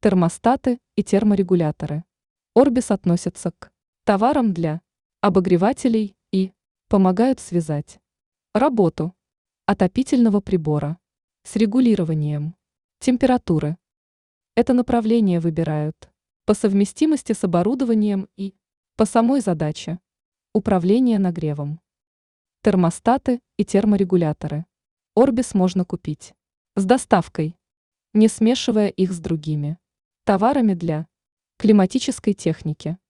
Термостаты и терморегуляторы. Орбис относятся к товарам для обогревателей и помогают связать работу отопительного прибора с регулированием температуры. Это направление выбирают по совместимости с оборудованием и по самой задаче управления нагревом. Термостаты и терморегуляторы. Орбис можно купить с доставкой, не смешивая их с другими товарами для климатической техники.